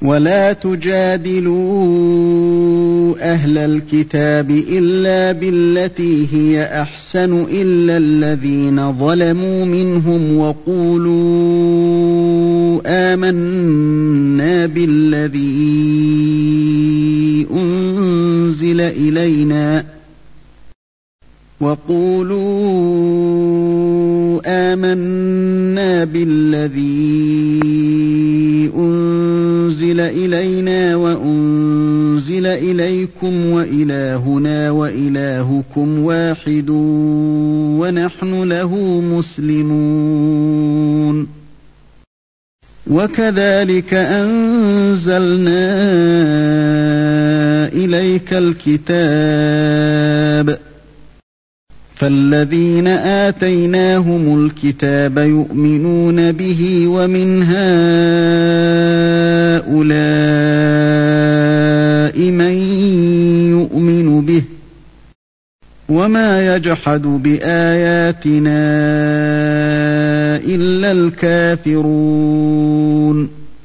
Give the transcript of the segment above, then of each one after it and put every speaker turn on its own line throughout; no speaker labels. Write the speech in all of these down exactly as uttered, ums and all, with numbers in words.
ولا تجادلوا أهل الكتاب إلا بالتي هي أحسن إلا الذين ظلموا منهم وقولوا آمنا بالذي أنزل إلينا وقولوا آمنا بالذي أنزل إلينا وأنزل إليكم وإلهنا وإلهكم واحد ونحن له مسلمون وكذلك أنزلنا إليك الكتاب فالذين آتيناهم الكتاب يؤمنون به ومن هؤلاء من يؤمن به وما يجحد بآياتنا إلا الكافرون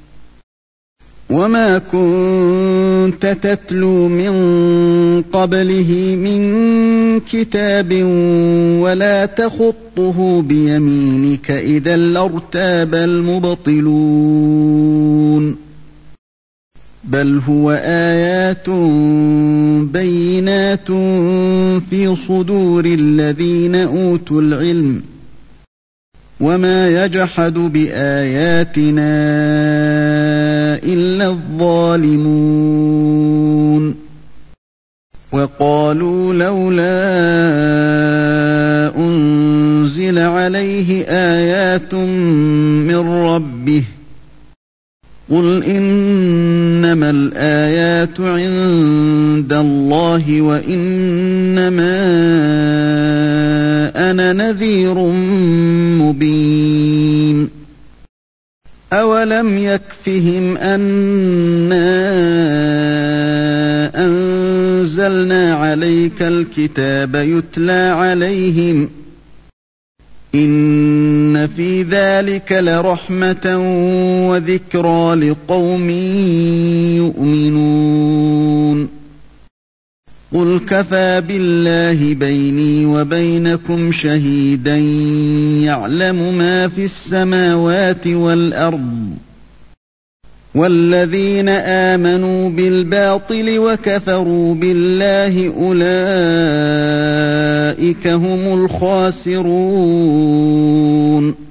وما كنت تتلو من قبله من كتاب ولا تخطه بيمينك إذا لارتاب المبطلون بل هو آيات بينات في صدور الذين أوتوا العلم وما يجحد بآياتنا إلا الظالمون وقالوا لولا أنزل عليه آيات من ربه قل إنما الآيات عند الله وإنما أنا نذير مبين أولم يكفهم أنا أنزلنا عليك الكتاب يتلى عليهم إن في ذلك لرحمة وذكرى لقوم يؤمنون قل كفى بالله بيني وبينكم شهيدا يعلم ما في السماوات والأرض والذين آمنوا بالباطل وكفروا بالله أولئك هم الخاسرون